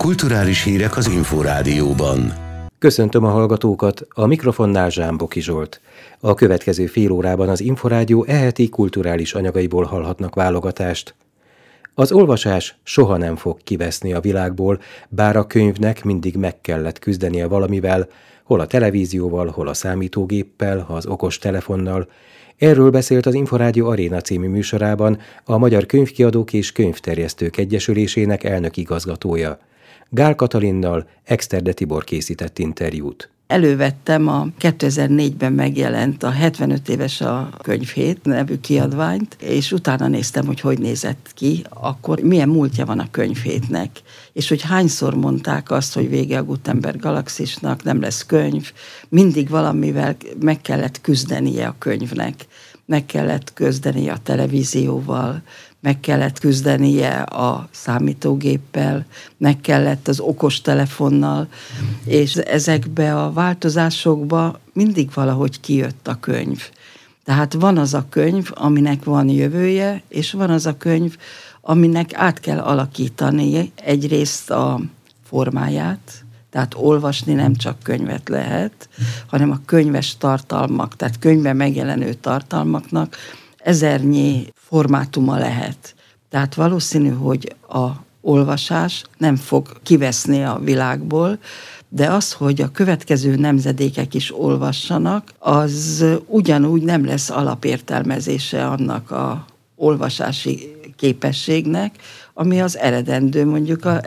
Kulturális hírek az Inforádióban. Köszöntöm a hallgatókat, a mikrofonnál Zsámboki Zsolt. A következő fél órában az Inforádió eheti kulturális anyagaiból hallhatnak válogatást. Az olvasás soha nem fog kiveszni a világból, bár a könyvnek mindig meg kellett küzdenie valamivel, hol a televízióval, hol a számítógéppel, az okos telefonnal. Erről beszélt az Inforádió Aréna című műsorában a Magyar Könyvkiadók és Könyvterjesztők Egyesülésének elnök igazgatója. Gál Katalinnal Exterde Tibor készített interjút. Elővettem a 2004-ben megjelent a 75 éves a könyvhét nevű kiadványt, és utána néztem, hogy nézett ki, akkor milyen múltja van a könyvhétnek, és hogy hányszor mondták azt, hogy vége a Gutenberg galaxisnak, nem lesz könyv, mindig valamivel meg kellett küzdenie a könyvnek, meg kellett küzdenie a televízióval, meg kellett küzdenie a számítógéppel, meg kellett az okostelefonnal, és ezekbe a változásokba mindig valahogy kijött a könyv. Tehát van az a könyv, aminek van jövője, és van az a könyv, aminek át kell alakítani egyrészt a formáját, tehát olvasni nem csak könyvet lehet, hanem a könyves tartalmak, tehát könyvben megjelenő tartalmaknak ezernyi formátuma lehet. Tehát valószínű, hogy a olvasás nem fog kiveszni a világból, de az, hogy a következő nemzedékek is olvassanak, az ugyanúgy nem lesz alapértelmezése annak a olvasási képességnek, ami az eredendő, mondjuk a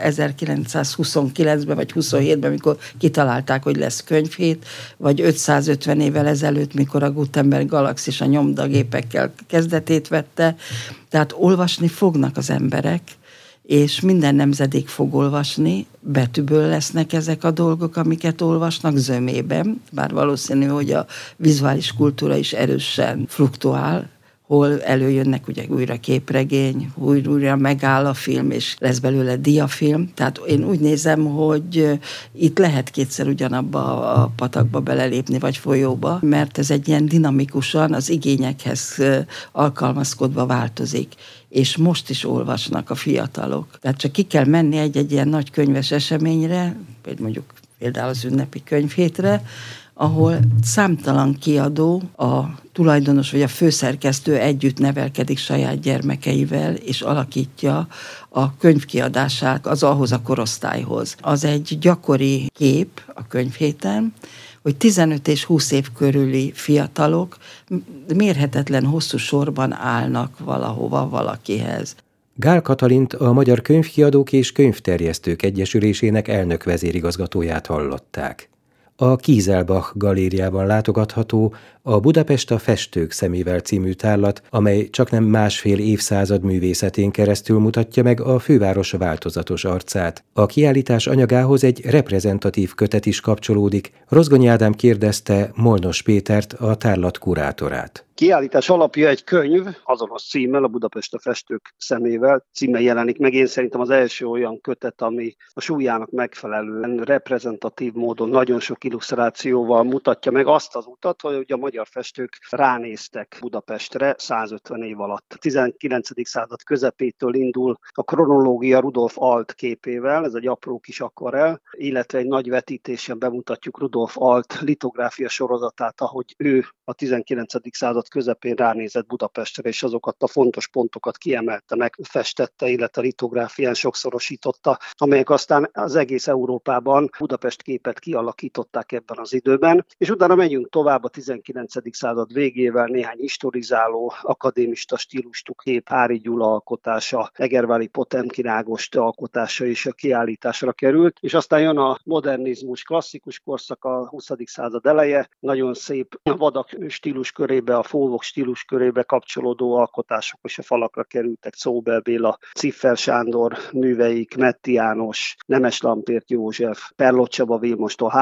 1929-ben vagy 27-ben, mikor kitalálták, hogy lesz könyvhét, vagy 550 évvel ezelőtt, mikor a Gutenberg galaxis a nyomdagépekkel kezdetét vette. Tehát olvasni fognak az emberek, és minden nemzedék fog olvasni, betűből lesznek ezek a dolgok, amiket olvasnak zömében, bár valószínű, hogy a vizuális kultúra is erősen fluktuál, hol előjönnek ugye újra képregény, újra megáll a film, és lesz belőle diafilm. Tehát én úgy nézem, hogy itt lehet kétszer ugyanabba a patakba belelépni, vagy folyóba, mert ez egy ilyen dinamikusan az igényekhez alkalmazkodva változik. És most is olvasnak a fiatalok. Tehát csak ki kell menni egy ilyen nagy könyves eseményre, mondjuk például az ünnepi könyvhétre, ahol számtalan kiadó, a tulajdonos vagy a főszerkesztő együtt nevelkedik saját gyermekeivel, és alakítja a könyvkiadását az ahhoz a korosztályhoz. Az egy gyakori kép a könyvhéten, hogy 15 és 20 év körüli fiatalok mérhetetlen hosszú sorban állnak valahova valakihez. Gál Katalint, a Magyar Könyvkiadók és Könyvterjesztők Egyesülésének elnök vezérigazgatóját hallották. A Kieselbach galériában látogatható a Budapest a festők szemével című tárlat, amely csaknem másfél évszázad művészetén keresztül mutatja meg a főváros változatos arcát. A kiállítás anyagához egy reprezentatív kötet is kapcsolódik. Rozgonyi Ádám kérdezte Molnos Pétert, a tárlat kurátorát. Kiállítás alapja egy könyv, azonos címmel, a Budapest a festők szemével címmel jelenik meg. Én szerintem az első olyan kötet, ami a súlyának megfelelően reprezentatív módon nagyon sok illusztrációval mutatja meg azt az utat, hogy a magyar festők ránéztek Budapestre 150 év alatt. A 19. század közepétől indul a kronológia Rudolf Alt képével, ez egy apró kis akvarell, illetve egy nagy vetítésen bemutatjuk Rudolf Alt litográfia sorozatát, ahogy ő a 19. század közepén ránézett Budapestre, és azokat a fontos pontokat kiemelte, megfestette, illetve litográfián sokszorosította, amelyek aztán az egész Európában Budapest képet kialakították ebben az időben. És utána megyünk tovább a 19. század végével, néhány historizáló, akadémista stílusú kép, Ári Gyula alkotása, Egerváli Potemkin Ágost alkotása is a kiállításra került, és aztán jön a modernizmus klasszikus korszak, a 20. század eleje, nagyon szép vadak stílus körébe, a fólvok stílus körébe kapcsolódó alkotások is a falakra kerültek, Czóbel Béla, Ciffer Sándor műveik, Metti János, Nemes Lampért József, Perlott Csaba Vilmostól 3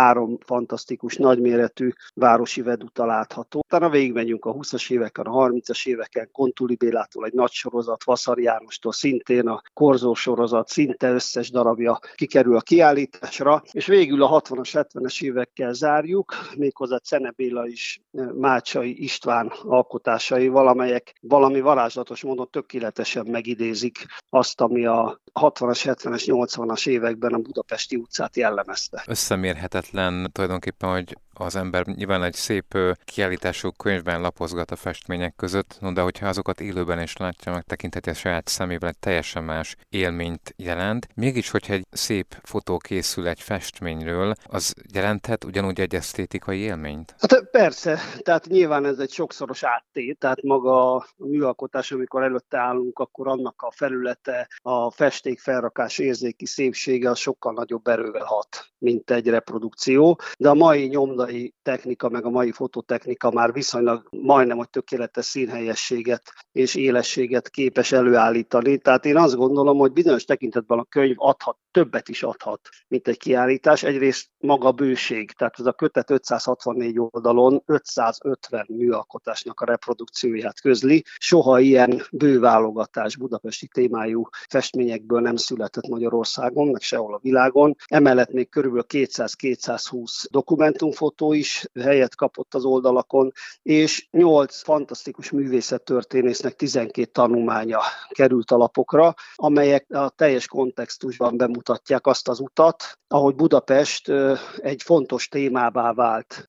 fantasztikus, nagyméretű városi veduta látható. Utána végigmegyünk a 20-as éveken, a 30-as éveken, Kontuli Bélától egy nagy sorozat, Vaszary Jánostól szintén a Korzó sorozat, szinte összes darabja kikerül a kiállításra, és végül a 60-as, 70-es évekkel zárjuk, méghozzá Czene Béla is Mácsai István alkotásaival, amelyek valami varázslatos módon tökéletesen megidézik azt, ami a 60-as, 70-es, 80-as években a budapesti utcát jellemezte. Összemérhetetlen tulajdonképpen, hogy az ember nyilván egy szép kiállítású könyvben lapozgat a festmények között, de hogyha azokat élőben is látja, megtekintheti a saját szemével, egy teljesen más élményt jelent. Mégis, hogyha egy szép fotó készül egy festményről, az jelenthet ugyanúgy egy esztétikai élményt? Hát persze, tehát nyilván ez egy sokszoros áttét, tehát maga a műalkotás, amikor előtte állunk, akkor annak a felülete, a festék felrakás érzéki szépsége az sokkal nagyobb erővel hat, mint egy reprodukció, de a mai nyomdai technika, meg a mai fototechnika már viszonylag majdnem, hogy tökéletes színhelyességet és élességet képes előállítani. Tehát én azt gondolom, hogy bizonyos tekintetben a könyv adhat, többet is adhat, mint egy kiállítás. Egyrészt maga a bőség, tehát ez a kötet 564 oldalon 550 műalkotásnak a reprodukcióját közli. Soha ilyen bőválogatás budapesti témájú festményekből nem született Magyarországon, meg sehol a világon. Emellett még körülbelül 200-220 dokumentumfotó is helyet kapott az oldalakon, és 8 fantasztikus művészettörténésznek 12 tanulmánya került a lapokra, amelyek a teljes kontextusban bemutatják azt az utat, ahogy Budapest egy fontos témává vált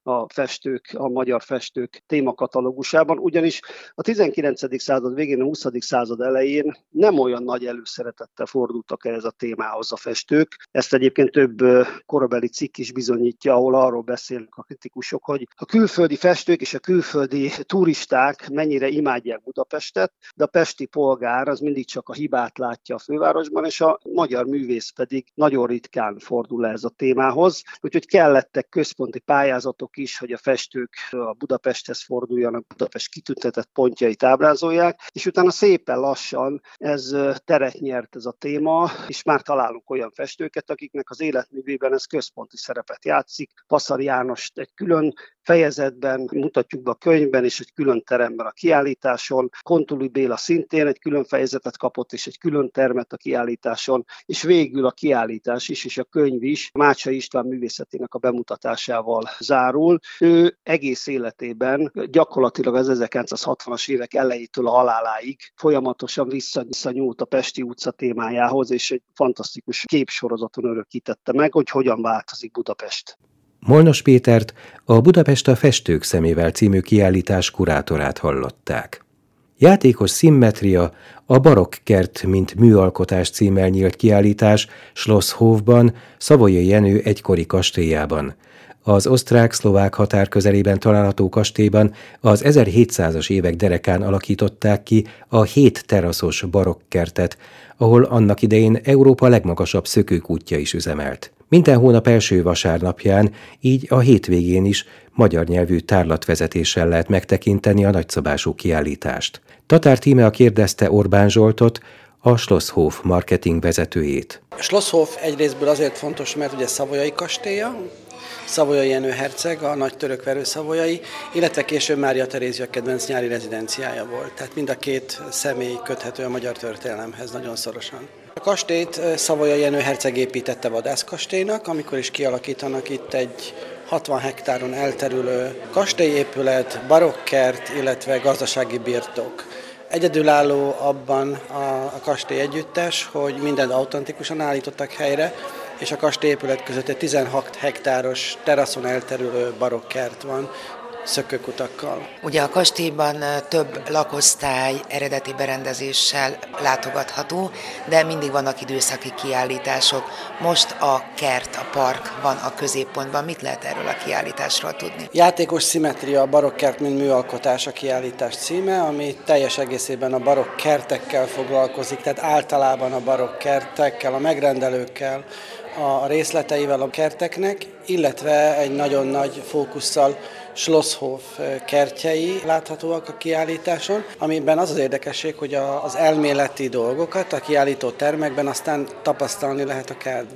a magyar festők témakatalógusában, ugyanis a 19. század végén, a 20. század elején nem olyan nagy előszeretettel fordultak ehhez a témához a festők. Ezt egyébként több korabeli cikk is bizonyítja, ahol arról beszélnek a kritikusok, hogy a külföldi festők és a külföldi turisták mennyire imádják Budapestet, de a pesti polgár az mindig csak a hibát látja a fővárosban, és a magyar művész pedig nagyon ritkán fordul ez a témához. Úgyhogy kellettek központi pályázatok is, hogy a festők a Budapesthez forduljanak, Budapest kitüntetett pontjait ábrázolják, és utána szépen lassan ez teret nyert ez a téma, és már találunk olyan festőket, akiknek az életművében ez központi szerepet játszik. Vaszary Jánost egy külön fejezetben mutatjuk be a könyvben, és egy külön teremben a kiállításon. Kontuli Béla szintén egy külön fejezetet kapott, és egy külön termet a kiállításon, és végül a kiállítás is, és a könyv is Mácsai István művészetének a bemutatásával zárul. Ő egész életében gyakorlatilag az 1960-as évek elejétől a haláláig folyamatosan visszanyúlt a Pesti utca témájához, és egy fantasztikus képsorozaton örökítette meg, hogy hogyan változik Budapest. Molnos Pétert, a Budapest a festők szemével című kiállítás kurátorát hallották. Játékos szimmetria, a Barokkert mint műalkotás címmel nyílt kiállítás Schlosshofban, Savoyai Jenő egykori kastélyában. Az osztrák-szlovák határ közelében található kastélyban az 1700-as évek derekán alakították ki a 7 teraszos barokkkertet, ahol annak idején Európa legmagasabb szökőkútja is üzemelt. Minden hónap első vasárnapján, így a hétvégén is magyar nyelvű tárlatvezetéssel lehet megtekinteni a nagyszabású kiállítást. Tatár Tímea kérdezte Orbán Zsoltot, a Schlosshof marketing vezetőjét. Schlosshof egyrésztből azért fontos, mert ugye Savoyai kastélya, Savoyai Jenő herceg, a nagy török verő Savoyai, illetve később Mária Terézia kedvenc nyári rezidenciája volt. Tehát mind a két személy köthető a magyar történelemhez nagyon szorosan. A kastélyt Savoyai Jenő herceg építette vadászkastélynak, amikor is kialakítanak itt egy 60 hektáron elterülő kastélyépület, barokkert, illetve gazdasági birtok. Egyedülálló abban a kastély együttes, hogy mindent autentikusan állítottak helyre, és a kastélyépület között egy 16 hektáros teraszon elterülő barokkert van, szökőkutakkal. Ugye a kastélyban több lakosztály eredeti berendezéssel látogatható, de mindig vannak időszaki kiállítások. Most a kert, a park van a középpontban. Mit lehet erről a kiállításról tudni? Játékos szimmetria, a barokkert, mint műalkotás a kiállítás címe, ami teljes egészében a barokkertekkel foglalkozik, tehát általában a barokkertekkel, a megrendelőkkel, a részleteivel a kerteknek, illetve egy nagyon nagy fókusszal Schlosshof kertjei láthatóak a kiállításon, amiben az az érdekesség, hogy az elméleti dolgokat a kiállító termekben aztán tapasztalni lehet a kertben.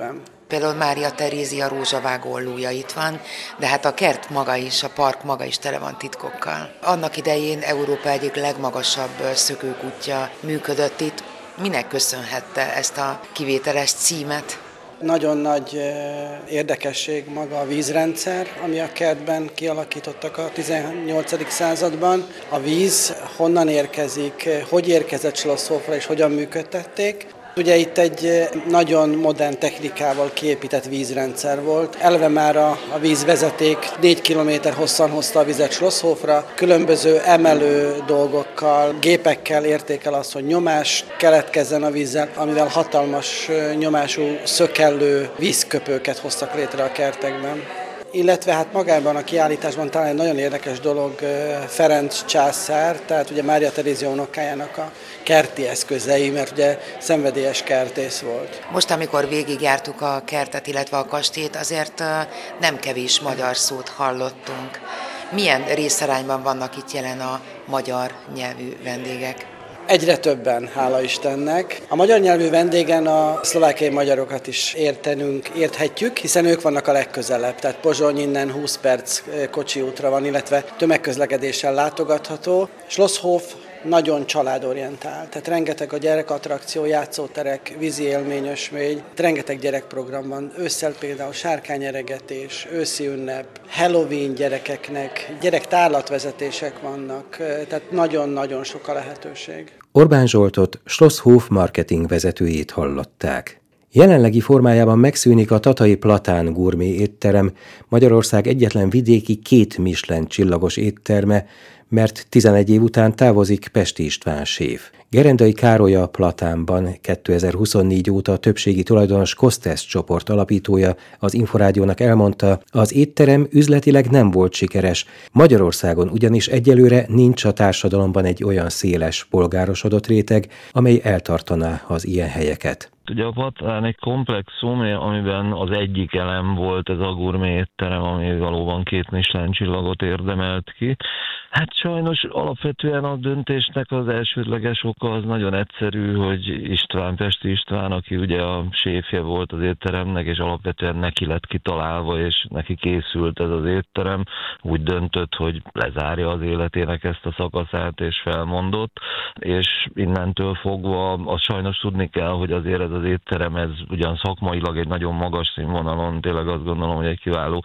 Például Mária Terézia rózsavágó ollója itt van, de hát a kert maga is, a park maga is tele van titkokkal. Annak idején Európa egyik legmagasabb szökőkútja működött itt. Minek köszönhette ezt a kivételes címet? Nagyon nagy érdekesség maga a vízrendszer, ami a kertben kialakítottak a 18. században. A víz honnan érkezik, hogy érkezett Schlosshofra és hogyan működtették. Ugye itt egy nagyon modern technikával kiépített vízrendszer volt. Eleve már a vízvezeték 4 kilométer hosszan hozta a vizet Schlosshofra, különböző emelő dolgokkal, gépekkel érték el azt, hogy nyomás keletkezzen a vízzel, amivel hatalmas nyomású szökellő vízköpőket hoztak létre a kertekben. Illetve hát magában a kiállításban talán egy nagyon érdekes dolog Ferenc császár, tehát ugye Mária Terézia unokájának a kerti eszközei, mert ugye szenvedélyes kertész volt. Most, amikor végigjártuk a kertet, illetve a kastélyt, azért nem kevés magyar szót hallottunk. Milyen részarányban vannak itt jelen a magyar nyelvű vendégek? Egyre többen, hála Istennek. A magyar nyelvű vendégen a szlovákiai magyarokat is érthetjük, hiszen ők vannak a legközelebb. Tehát Pozsony innen 20 perc kocsi útra van, illetve tömegközlekedéssel látogatható. Schlosshof nagyon családorientált, tehát rengeteg a gyerekattrakció, játszóterek, vízi élményösmény, rengeteg gyerekprogram van. Ősszel például sárkányeregetés, őszi ünnep, Halloween gyerekeknek, gyerektárlatvezetések vannak, tehát nagyon-nagyon sok a lehetőség. Orbán Zsoltot, Schlosshof marketing vezetőjét hallották. Jelenlegi formájában megszűnik a tatai Platán gurmé étterem, Magyarország egyetlen vidéki 2 Michelin csillagos étterme, mert 11 év után távozik Pesti István séf. Gerendai Károly a Platánban 2024 óta többségi tulajdonos Kostesz csoport alapítója az Inforádiónak elmondta, az étterem üzletileg nem volt sikeres. Magyarországon ugyanis egyelőre nincs a társadalomban egy olyan széles polgárosodott réteg, amely eltartaná az ilyen helyeket. Ugye a Platán egy komplexum, amiben az egyik elem volt ez a gurmé étterem, ami valóban 2 Michelin csillagot érdemelt ki. Hát sajnos alapvetően a döntésnek az elsődleges oka az nagyon egyszerű, hogy Pesti István, aki ugye a séfje volt az étteremnek, és alapvetően neki lett kitalálva, és neki készült ez az étterem, úgy döntött, hogy lezárja az életének ezt a szakaszát, és felmondott, és innentől fogva azt sajnos tudni kell, hogy azért ez az étterem, ez ugyan szakmailag egy nagyon magas színvonalon, tényleg azt gondolom, hogy egy kiváló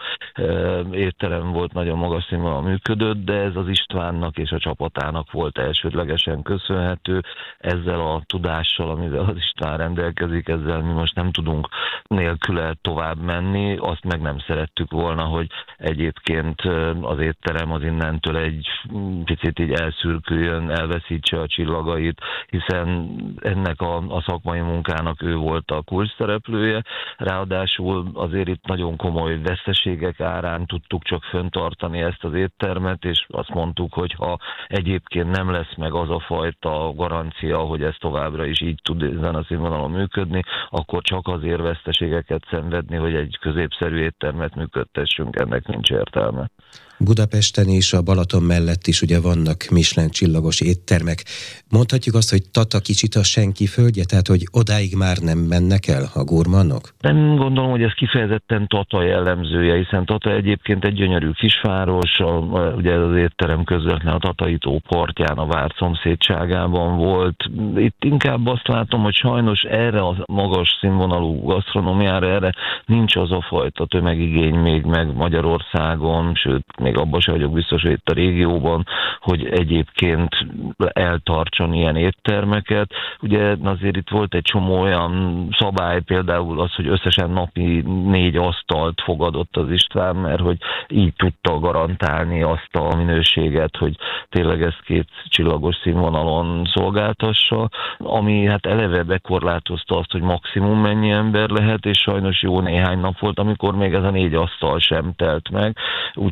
étterem volt, nagyon magas színvonalon működött, de ez az Istvánnak és a csapatának volt elsődlegesen köszönhető. Ezzel a tudással, amivel az István rendelkezik, ezzel mi most nem tudunk nélküle tovább menni. Azt meg nem szerettük volna, hogy egyébként az étterem az innentől egy picit így elszürküljön, elveszítse a csillagait, hiszen ennek a szakmai munkának ő volt a kulcsszereplője. Ráadásul azért itt nagyon komoly veszteségek árán tudtuk csak fenntartani ezt az éttermet, és azt mondtuk, hogy ha egyébként nem lesz meg az a fajta garancia, hogy ez továbbra is így tud ezen a színvonalon működni, akkor csak azért veszteségeket szenvedni, hogy egy középszerű éttermet működtessünk, ennek nincs értelme. Budapesten és a Balaton mellett is ugye vannak Michelin csillagos éttermek. Mondhatjuk azt, hogy Tata kicsit a senki földje, tehát hogy odáig már nem mennek el a gurmanok? Nem gondolom, hogy ez kifejezetten Tata jellemzője, hiszen Tata egyébként egy gyönyörű kisváros, ugye ez az étterem közvetlen a Tatai tó partján, a Várd szomszédságában volt. Itt inkább azt látom, hogy sajnos erre a magas színvonalú gasztronómiára, erre nincs az a fajta tömegigény még meg Magyarországon, sőt, még abban sem vagyok biztos, hogy itt a régióban, hogy egyébként eltartson ilyen éttermeket. Ugye azért itt volt egy csomó olyan szabály, például az, hogy összesen napi 4 asztalt fogadott az István, mert hogy így tudta garantálni azt a minőséget, hogy tényleg ezt 2 csillagos színvonalon szolgáltassa, ami hát eleve bekorlátozta azt, hogy maximum mennyi ember lehet, és sajnos jó néhány nap volt, amikor még ez a 4 asztal sem telt meg, úgyhogy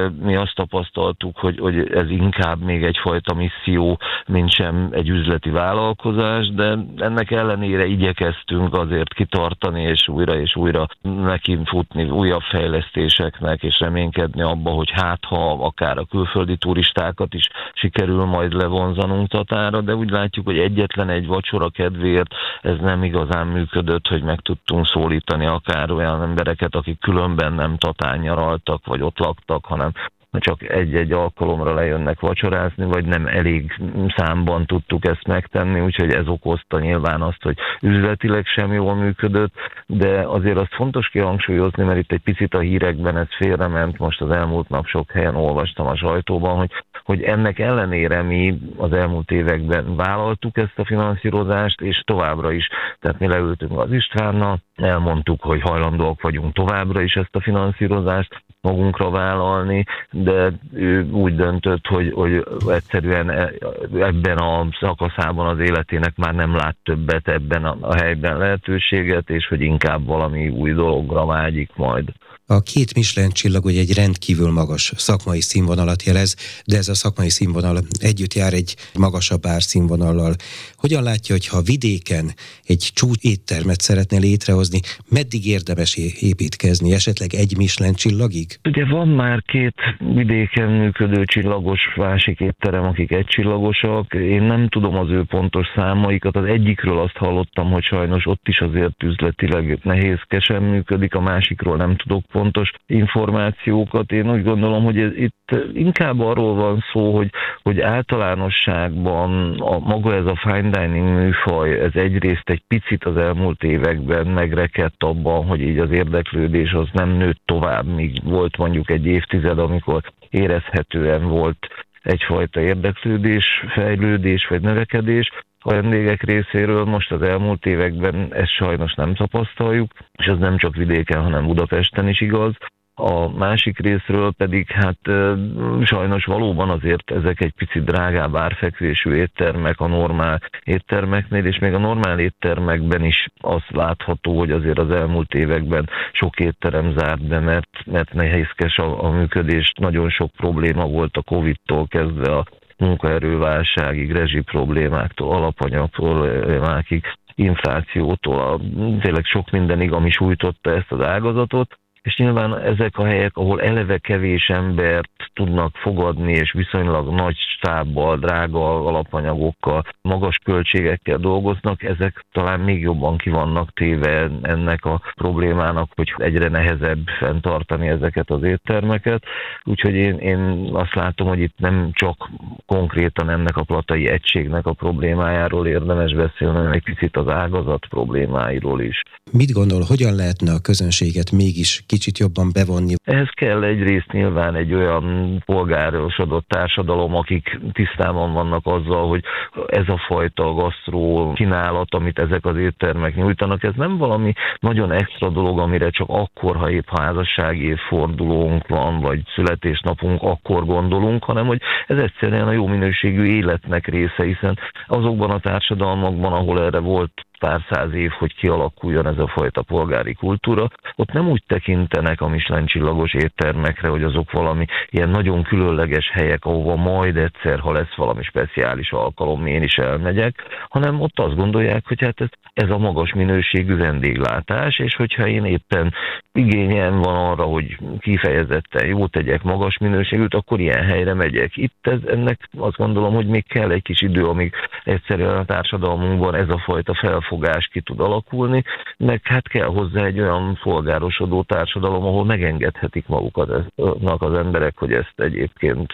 mi azt tapasztaltuk, hogy ez inkább még egyfajta misszió, mint sem egy üzleti vállalkozás, de ennek ellenére igyekeztünk azért kitartani, és újra neki futni újabb fejlesztéseknek, és reménykedni abba, hogy hát ha akár a külföldi turistákat is sikerül majd levonzanunk Tatára, de úgy látjuk, hogy egyetlen egy vacsora kedvéért ez nem igazán működött, hogy meg tudtunk szólítani akár olyan embereket, akik különben nem Tatán nyaraltak, vagy ott laktak, hanem csak egy-egy alkalomra lejönnek vacsorázni, vagy nem elég számban tudtuk ezt megtenni, úgyhogy ez okozta nyilván azt, hogy üzletileg sem jól működött, de azért azt fontos kihangsúlyozni, mert itt egy picit a hírekben ez félrement, most az elmúlt nap sok helyen olvastam a sajtóban, hogy ennek ellenére mi az elmúlt években vállaltuk ezt a finanszírozást, és továbbra is, tehát mi leültünk az Istvánnal, elmondtuk, hogy hajlandóak vagyunk továbbra is ezt a finanszírozást magunkra vállalni, de ő úgy döntött, hogy egyszerűen ebben a szakaszában az életének már nem lát többet ebben a helyben lehetőséget, és hogy inkább valami új dologra vágyik majd. A 2 Michelin csillag ugye egy rendkívül magas szakmai színvonalat jelez, de ez a szakmai színvonal együtt jár egy magasabb árszínvonallal. Hogyan látja, hogy ha vidéken egy csúcs éttermet szeretne létrehozni, meddig érdemes építkezni? Esetleg 1 Michelin csillagig? Ugye van már 2 vidéken működő csillagos másik étterem, akik 1 csillagosak. Én nem tudom az ő pontos számaikat. Az egyikről azt hallottam, hogy sajnos ott is azért üzletileg nehézkesen működik, a másikról nem tudok pontos információkat. Én úgy gondolom, hogy itt inkább arról van szó, hogy általánosságban maga ez a fine dining műfaj, ez egyrészt egy picit az elmúlt években megrekedt abban, hogy így az érdeklődés az nem nőtt tovább, míg volt mondjuk egy évtized, amikor érezhetően volt egyfajta érdeklődés, fejlődés vagy növekedés a vendégek részéről. Most az elmúlt években ezt sajnos nem tapasztaljuk, és ez nem csak vidéken, hanem Budapesten is igaz. A másik részről pedig hát sajnos valóban azért ezek egy picit drágább árfekvésű éttermek a normál éttermeknél, és még a normál éttermekben is azt látható, hogy azért az elmúlt években sok étterem zárt be, mert nehézkes a működés, nagyon sok probléma volt a Covid-tól kezdve a munkaerőválságig, rezsi problémáktól, alapanyag problémákig, inflációtól, tényleg sok mindenig, ami sújtotta ezt az ágazatot, és nyilván ezek a helyek, ahol eleve kevés embert tudnak fogadni, és viszonylag nagy stábbal, drága alapanyagokkal, magas költségekkel dolgoznak, ezek talán még jobban ki vannak téve ennek a problémának, hogy egyre nehezebb fenntartani ezeket az éttermeket. Úgyhogy én azt látom, hogy itt nem csak konkrétan ennek a platai egységnek a problémájáról érdemes beszélni, hanem egy picit az ágazat problémáiról is. Mit gondol, hogyan lehetne a közönséget mégis kicsit jobban bevonni? Ehhez kell egyrészt nyilván egy olyan polgárosodott társadalom, akik tisztában vannak azzal, hogy ez a fajta gasztró kínálat, amit ezek az éttermek nyújtanak, ez nem valami nagyon extra dolog, amire csak akkor, ha épp házassági évfordulónk van, vagy születésnapunk, akkor gondolunk, hanem hogy ez egyszerűen a jó minőségű életnek része, hiszen azokban a társadalmakban, ahol erre volt pár száz év, hogy kialakuljon ez a fajta polgári kultúra, ott nem úgy tekintenek a Michelin csillagos éttermekre, hogy azok valami ilyen nagyon különleges helyek, ahova majd egyszer, ha lesz valami speciális alkalom, én is elmegyek, hanem ott azt gondolják, hogy hát ez a magas minőségű vendéglátás, és hogyha én éppen igényem van arra, hogy kifejezetten jót tegyek, magas minőségűt, akkor ilyen helyre megyek. Itt ennek azt gondolom, hogy még kell egy kis idő, amíg egyszerűen a társadalmunkban ez a fajta felfogás ki tud alakulni, meg hát kell hozzá egy olyan polgárosodó társadalom, ahol megengedhetik maguknak az emberek, hogy ezt egyébként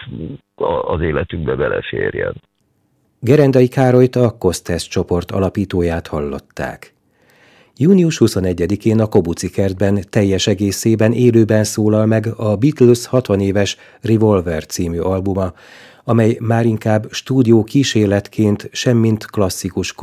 az életükbe beleférjen. Gerendai Károlyt, a Kostesz csoport alapítóját hallották. Június 21-én a Kobuci kertben teljes egészében élőben szólal meg a Beatles 60 éves Revolver című albuma, amely már inkább stúdió kísérletként, semmint klasszikus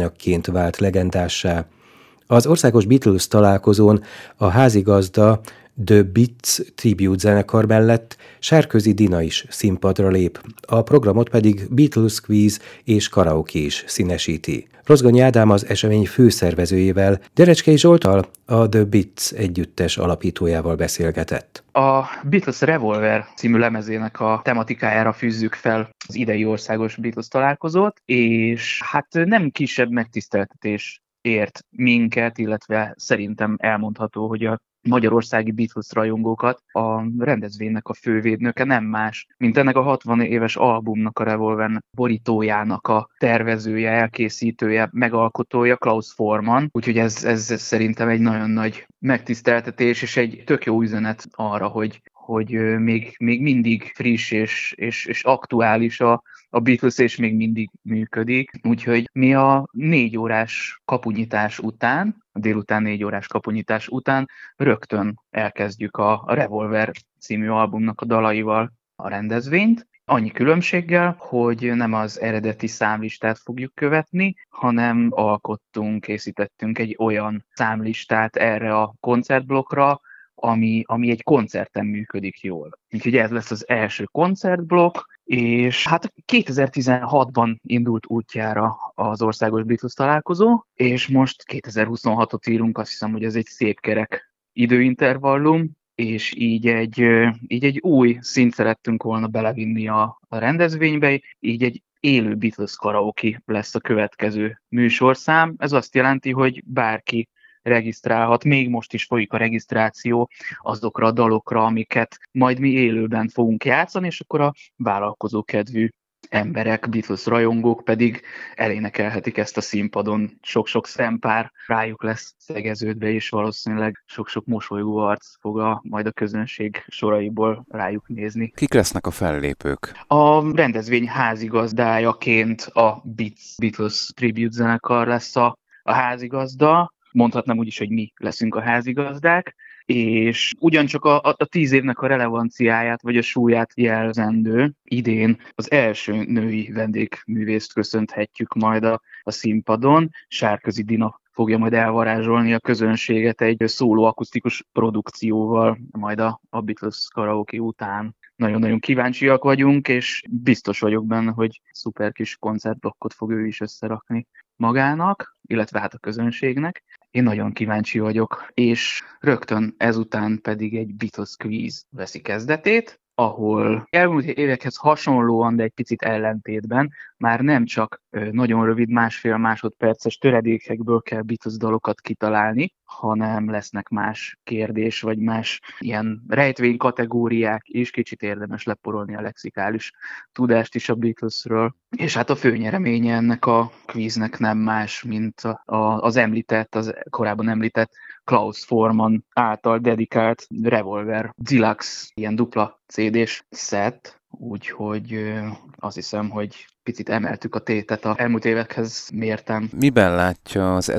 koncertanyagként vált legendássá. Az országos Beatles találkozón a házigazda The Beats Tribute zenekar mellett Sárközi Dina is színpadra lép, a programot pedig Beatles quiz és karaoke is színesíti. Rozgonyi Ádám az esemény főszervezőjével, Derecskei Zsolttal, a The Beats együttes alapítójával beszélgetett. A Beatles Revolver című lemezének a tematikájára fűzzük fel az idei országos Beatles találkozót, és hát nem kisebb megtiszteltetés ért minket, illetve szerintem elmondható, hogy a magyarországi Beatles rajongókat a rendezvénynek a fővédnöke nem más, mint ennek a 60 éves albumnak, a Revolver borítójának a tervezője, elkészítője, megalkotója, Klaus Voormann. Úgyhogy ez szerintem egy nagyon nagy megtiszteltetés, és egy tök jó üzenet arra, hogy még mindig friss és aktuális a Beatles, és még mindig működik. Úgyhogy mi a 4 órás kapunyitás után, a délután 4 órás kapunyitás után rögtön elkezdjük a Revolver című albumnak a dalaival a rendezvényt. Annyi különbséggel, hogy nem az eredeti számlistát fogjuk követni, hanem készítettünk egy olyan számlistát erre a koncertblokkra, ami egy koncerten működik jól. Úgyhogy ez lesz az első koncertblokk, és hát 2016-ban indult útjára az országos Beatles találkozó, és most 2026-ot írunk, azt hiszem, hogy ez egy szép kerek időintervallum, és így egy új szint szerettünk volna belevinni a rendezvénybe, így egy élő Beatles karaoke lesz a következő műsorszám. Ez azt jelenti, hogy bárki regisztrálhat, még most is folyik a regisztráció azokra a dalokra, amiket majd mi élőben fogunk játszani, és akkor a vállalkozókedvű emberek, Beatles rajongók pedig elénekelhetik ezt a színpadon. Sok-sok szempár rájuk lesz szegeződve, és valószínűleg sok-sok mosolygó arc fog majd a közönség soraiból rájuk nézni. Kik lesznek a fellépők? A rendezvény házigazdájaként a Beatles Tribute zenekar lesz a házigazda. Mondhatnám úgy is, hogy mi leszünk a házigazdák, és ugyancsak a 10 évnek a relevanciáját vagy a súlyát jelzendő idén az első női vendégművészt köszönhetjük majd a színpadon. Sárközi Dina fogja majd elvarázsolni a közönséget egy szóló akusztikus produkcióval majd a Beatles karaoke után. Nagyon-nagyon kíváncsiak vagyunk, és biztos vagyok benne, hogy szuper kis koncertblokkot fog ő is összerakni magának, illetve hát a közönségnek. Én nagyon kíváncsi vagyok, és rögtön ezután pedig egy Beatles quiz veszi kezdetét, ahol elmúlt évekhez hasonlóan, de egy picit ellentétben már nem csak nagyon rövid 1,5 másodperces töredékekből kell Beatles dalokat kitalálni, hanem lesznek más kérdés, vagy más ilyen rejtvény kategóriák is, kicsit érdemes leporolni a lexikális tudást is a Beatlesről. És hát a főnyereménye ennek a quiznek nem más, mint az korábban említett Klaus Voormann által dedikált Revolver Deluxe, ilyen dupla CD-s szett, úgyhogy azt hiszem, hogy picit emeltük a tétet az elmúlt évekhez mérten. Miben látja az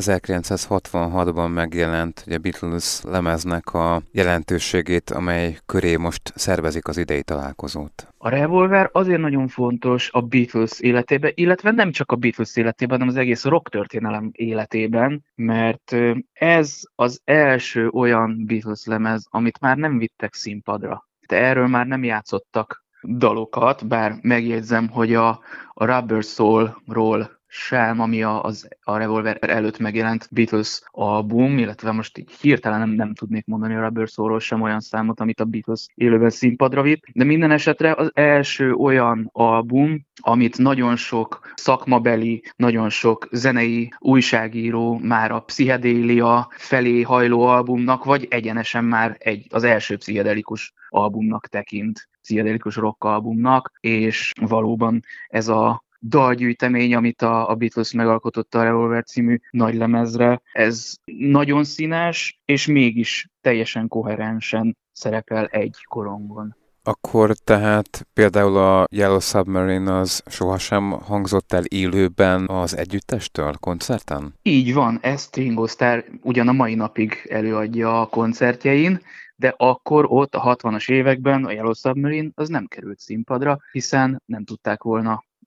1966-ban megjelent a Beatles lemeznek a jelentőségét, amely köré most szervezik az idei találkozót? A Revolver azért nagyon fontos a Beatles életében, illetve nem csak a Beatles életében, hanem az egész rock történelem életében, mert ez az első olyan Beatles lemez, amit már nem vittek színpadra. De erről már nem játszottak dalokat, bár megjegyzem, hogy a Rubber Soul-ról sem, ami a Revolver előtt megjelent Beatles album, illetve most így hirtelen nem tudnék mondani a Rubber Soul-ról sem olyan számot, amit a Beatles élőben színpadra vitt, de minden esetre az első olyan album, amit nagyon sok szakmabeli, nagyon sok zenei újságíró már a pszichedélia felé hajló albumnak, vagy egyenesen már az első pszichedelikus albumnak tekint, pszichedelikus rock albumnak, és valóban ez a dalgyűjtemény, amit a Beatles megalkotott a Revolver című nagylemezre, ez nagyon színes, és mégis teljesen koherensen szerepel egy korongon. Akkor tehát például a Yellow Submarine az sohasem hangzott el élőben az együttestől koncerten? Így van, ezt Ringo Starr ugyan a mai napig előadja a koncertjein, de akkor ott a 60-as években a Yellow Submarine az nem került színpadra, hiszen nem tudták volna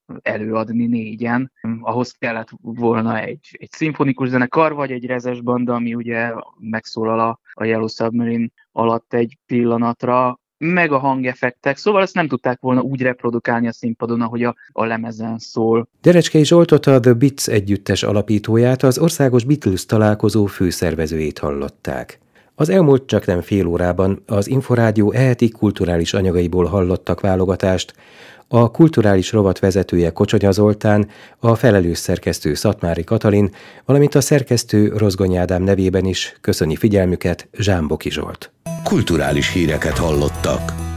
előadni négyen. Ahhoz kellett volna egy szimfonikus zenekar, vagy egy rezes banda, ami ugye megszólal a Yellow Submarine alatt egy pillanatra, meg a hangeffektek, szóval ezt nem tudták volna úgy reprodukálni a színpadon, ahogy a lemezen szól. Derecskei Zsoltot, a The Beats együttes alapítóját, az Országos Beatles találkozó főszervezőjét hallották. Az elmúlt csaknem fél órában az Inforádió eheti kulturális anyagaiból hallottak válogatást. A kulturális rovat vezetője Kocsonya Zoltán, a felelős szerkesztő Szatmári Katalin, valamint a szerkesztő Rozgonyi Ádám nevében is köszöni figyelmüket Zsámboki Zsolt. Kulturális híreket hallottak.